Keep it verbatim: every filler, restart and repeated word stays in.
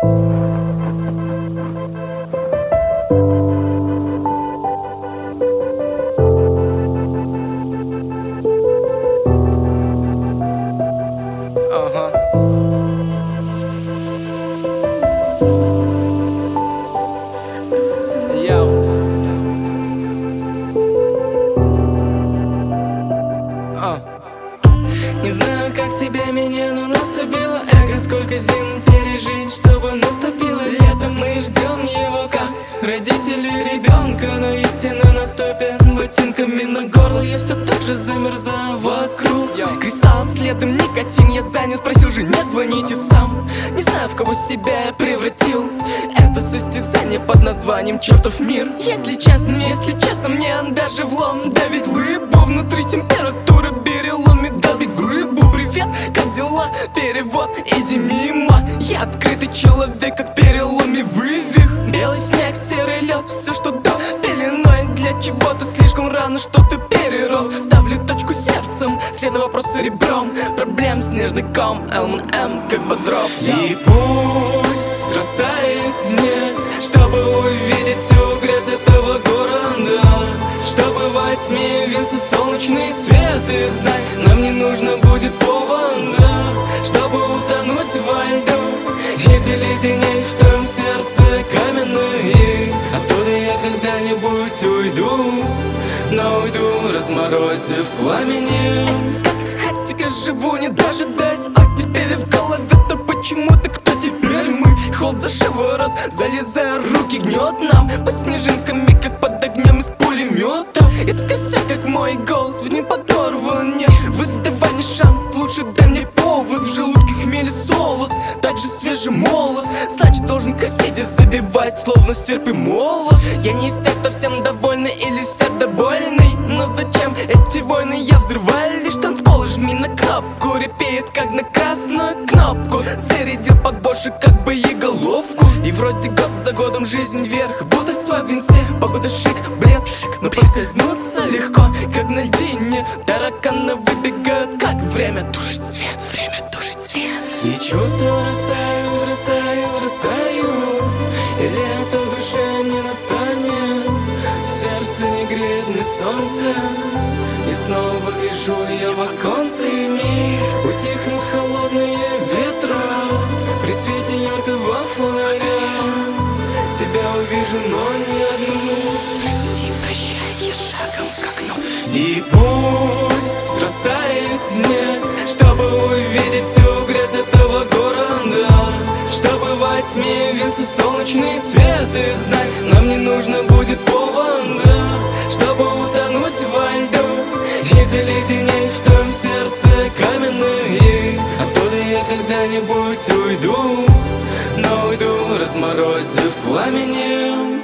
Ага. Яу. А. Не знаю, как тебе меня, но нас убило эго. Сколько зим пережить, чтобы наступило лето. Мы ждем его как родители ребенка, но истина наступит ботинками на горло. Я все так же замерзаю вокруг. Кристалл следом никотин, я занят, просил же не звоните сам. Не знаю, в кого себя я превратил. Это состязание под названием чертов мир. Если честно, если честно, мне даже влом давить лыбу. Внутри температура переломит, долбит глыбу. Привет, как дела? Перевод, иди мимо. Я открытый человек, как переломе вывих. Белый снег, серый лед, все, что до пеленой. Для чего-то слишком рано, что ты перерос. Ставлю точку сердцем, следом вопросы ребром. Проблем снежный ком, эм энд эм, как Бодров. И пусть растает снег, чтобы увидеть всю грязь этого города. Чтобы во тьме вился солнечный свет. И знай, нам не нужно будет повода, чтобы утонуть во льду и заледенеть в том сердце каменное. И оттуда я когда-нибудь уйду, но уйду, разморозив пламени. Как хотя я живу, не дожидаясь оттепели в голове. То почему-то кто теперь мы? Холод за шиворот, залезая, руки гнет нам под снежинками, как под огнем из пулемета. Это косяк, как мой голос, в ней подорван. Не выдавай мне шанс, лучше дай мне повод. В желудке хмель и солод, так же свежий молот. Значит, должен косить и забивать, словно стерпи молот. Я не из тех, кто всем довольный или сердобольный. Но зачем эти войны? Я взрываю лишь танцпол. Жми на кнопку, репеет, как на красную кнопку. Зарядил побольше, как боеголовку. И вроде год за годом жизнь вверх, будто свой в инсте. Погода шик, блеск, но поскользнуться легко, как на льдине. Тараканы выбегают, как время тушит свет. Время тушит свет. И чувства растают, растают, растают. Или это в душе не настанет. Сердце не греет мне солнце. И снова гляжу я в оконце, и мир утихнут холодные ветра. При свете яркого фонаря тебя увижу, но не одну. Прости, прощай, я шагом к окну. И пусть растает снег, чтобы увидеть всю грязь этого города. Чтобы во тьме вился солнечный свет. И знай, нам не нужно будет повода, чтобы утонуть во льду и заледенеть в том сердце каменное. И оттуда я когда-нибудь уйду, но уйду, разморозив пламени.